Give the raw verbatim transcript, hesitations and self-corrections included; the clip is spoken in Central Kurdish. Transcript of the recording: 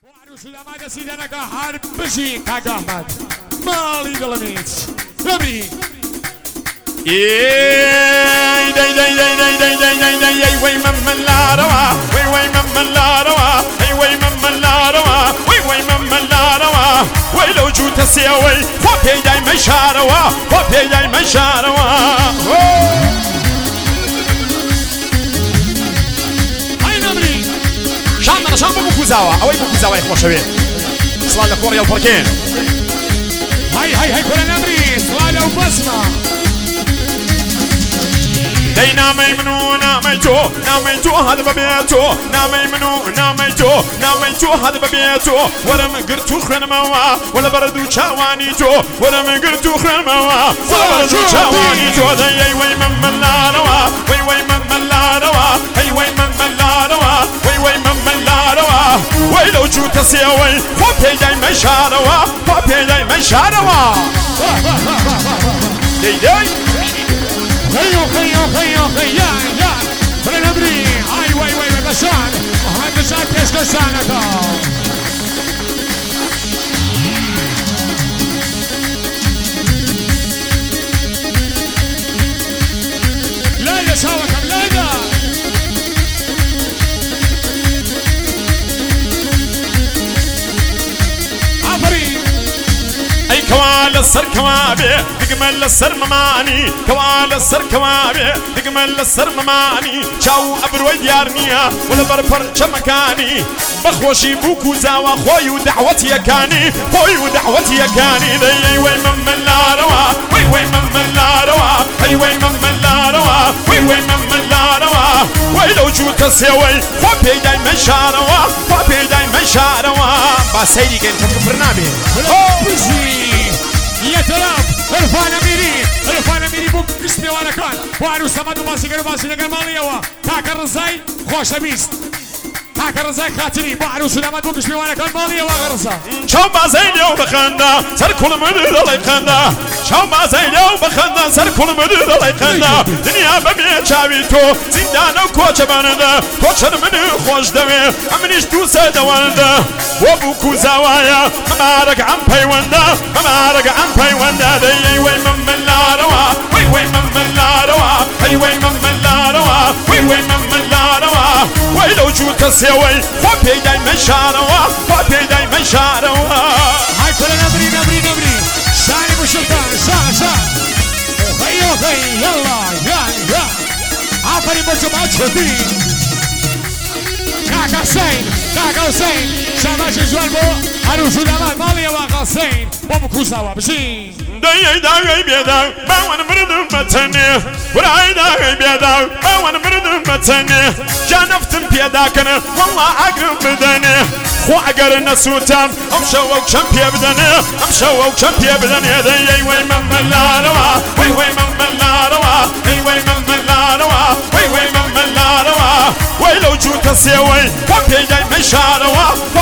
وعروس الأمان يا سيدي أنا كحارب بشي كاك أحمد مالي دلميت نبري ياي داي داي داي داي داي داي داي داي داي وي ممن لا روا وي وي ممن لا روا اي وي ممن لا روا وي وي ممن لا روا وي لو جو تسيوي فوبي داي مشاروا فوبي داي مشاروا هاي نبري شان شان بو كوزاوا او بو كوزاوا خوشوي سلام لكوريا وبركين هاي هاي هاي كل نبري سؤال وبسمة داي نامي منو نامي جو نامي جو هذا ببيتو نامي منو نامي جو نامي جو هذا ببيتو ولا من قرتو خرن موا ولا بردو شاواني جو ولا من قرتو خرن موا ولا بردو شاواني جو داي وي من لا روا وي وي من لا روا هي وي من لا روا وي وي من لا روا وي لو جو تسيوي فوبي داي مشاروا فوبي داي مشاروا داي داي خيو خيو خيو خيو يا كل نبري هاي وي وي بشان هاي بشان كيش كسانة لا يا ساوك لا لا عفري اي كوال السر كوابي دقمل السر مماني كوال السر كوابي دقمل السر مماني شاو ابروي ديارنيا ولا برفر شمكاني بخوشي بوكو زاوا خوي ودعوتي يكاني خوي ودعوتي يكاني ذي وي من لا روا وي وي من لا روا هي وي من لا روا وي وي من لا روا وي لو جو تسوي فوبي داي مشاروا فوبي داي مشاروا باسيدي كنت برنامج يا تراب الفانا ميري الفانا ميري بوك اسمي وانا كان وانو سمدو باسي كانوا باسي نقل ماليوا تاك الرزاي خوش بيست تاك الرزاي خاطري وانو سلامات بوك اسمي وانا كان ماليوا غرزا شو ما زينيو بخندا سر كل مدير الله يخندا شو ما زينيو بخندا سر كل مدير الله يخندا دنيا بمي شاويتو زندان وكوچ باندا كوچن من خوش دوي امنيش تو سدواندا وبوكو زوايا مبارك عم بيوندا مبارك عم بيوندا دي وي من لا روا وي وي من لا روا هي وي من لا روا وي وي من لا روا وي لو جو تسوي فوبي داي مشاروا فوبي داي مشاروا هاي كل نبري نبري نبري سالم السلطان سا سا هيو هي يلا يا يا عفري مجموعة شديد كاكا حسين كاكا حسين شباش الجوالبو عروس الأمان مالية واقع حسين بابو كوزاوا بشين داي داي بيدا ما وانا مرد متني وراي داي بيدا ما وانا مرد متني جانفتم بيدا كان والله عقرب بدني خو عقر نسوتان ام شوك شمبي بدني ام شوك شمبي بدني داي وي من لا روا وي وي من لا روا اي وي من لا روا وي وي من لا روا وي لو جو تسوي فوبي داي مشاروا